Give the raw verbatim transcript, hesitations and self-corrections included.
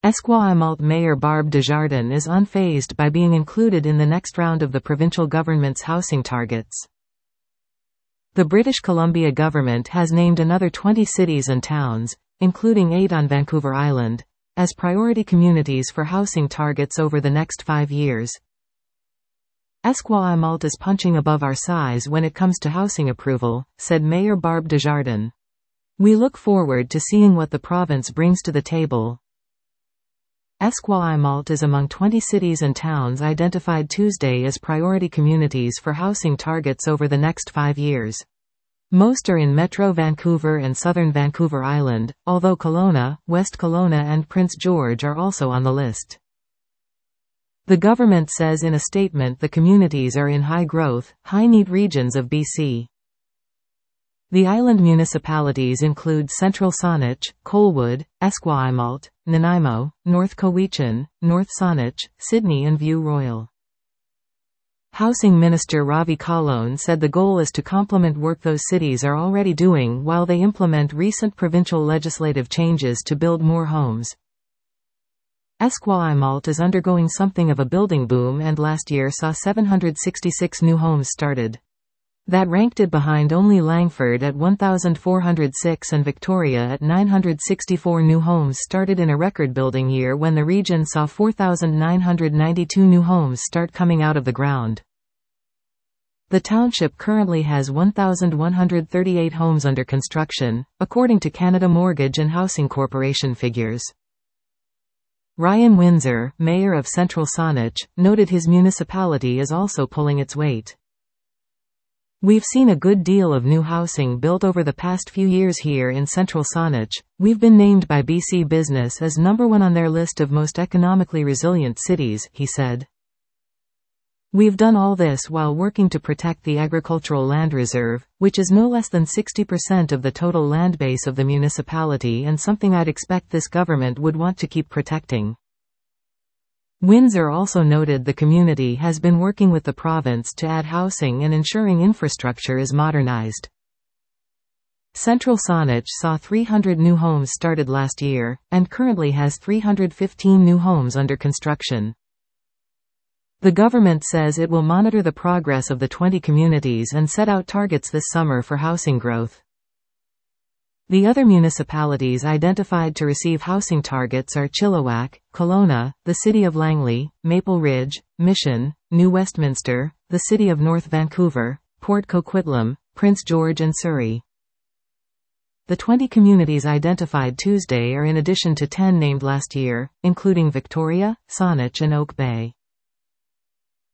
Esquimalt Mayor Barbe Desjardins is unfazed by being included in the next round of the provincial government's housing targets. The British Columbia government has named another twenty cities and towns, including eight on Vancouver Island, as priority communities for housing targets over the next five years. Esquimalt is punching above our size when it comes to housing approval, said Mayor Barbe Desjardins. We look forward to seeing what the province brings to the table. Esquimalt is among twenty cities and towns identified Tuesday as priority communities for housing targets over the next five years. Most are in Metro Vancouver and Southern Vancouver Island, although Kelowna, West Kelowna and Prince George are also on the list. The government says in a statement the communities are in high-growth, high-need regions of B C. The island municipalities include Central Saanich, Colwood, Esquimalt, Nanaimo, North Cowichan, North Saanich, Sydney and View Royal. Housing Minister Ravi Kahlon said the goal is to complement work those cities are already doing while they implement recent provincial legislative changes to build more homes. Esquimalt is undergoing something of a building boom and last year saw seven hundred sixty-six new homes started. That ranked it behind only Langford at one thousand four hundred six and Victoria at nine hundred sixty-four new homes started in a record-building year when the region saw four thousand nine hundred ninety-two new homes start coming out of the ground. The township currently has one thousand one hundred thirty-eight homes under construction, according to Canada Mortgage and Housing Corporation figures. Ryan Windsor, mayor of Central Saanich, noted his municipality is also pulling its weight. We've seen a good deal of new housing built over the past few years here in Central Saanich. We've been named by B C Business as number one on their list of most economically resilient cities, he said. We've done all this while working to protect the agricultural land reserve, which is no less than sixty percent of the total land base of the municipality and something I'd expect this government would want to keep protecting. Windsor also noted the community has been working with the province to add housing and ensuring infrastructure is modernized. Central Saanich saw three hundred new homes started last year, and currently has three hundred fifteen new homes under construction. The government says it will monitor the progress of the twenty communities and set out targets this summer for housing growth. The other municipalities identified to receive housing targets are Chilliwack, Kelowna, the City of Langley, Maple Ridge, Mission, New Westminster, the City of North Vancouver, Port Coquitlam, Prince George and Surrey. The twenty communities identified Tuesday are in addition to ten named last year, including Victoria, Saanich and Oak Bay.